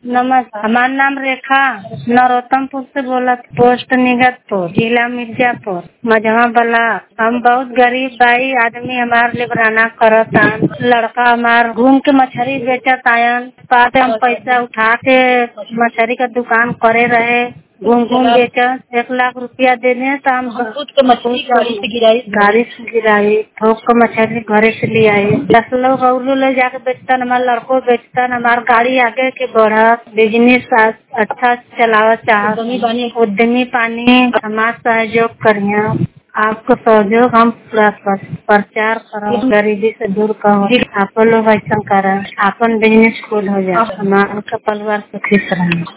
नमस्कार, हमारा नाम रेखा नरोत्तमपुर से बोला, पोस्ट निगतपुर, जिला मिर्जापुर, मझवा बला। हम बहुत गरीब भाई आदमी, हमारे लिबराना करत आन। लड़का हमार घूम के मछली बेचत आयन, पाते हम पैसा उठा के मछली का दुकान करे रहे, घूम बेचत 1 लाख रुपया देने तो हम खुद के मछली गाड़ी से गिराई, ठोक के मछली घरे से ले आई। 10 लोग और ले जाके बेचतन, हमारे लड़को बेचतन, हमार गाड़ी आगे के बढ़त, बिजनेस अच्छा चलावत चाहत, उद्यमी पानी हमार सहयोग करिए। आपको सहयोग हम प्रचार करो, गरीबी से दूर करो, आप लोग ऐसा करें, अपन बिजनेस खोल हो जाए, हमारा परिवार सुखी रहे।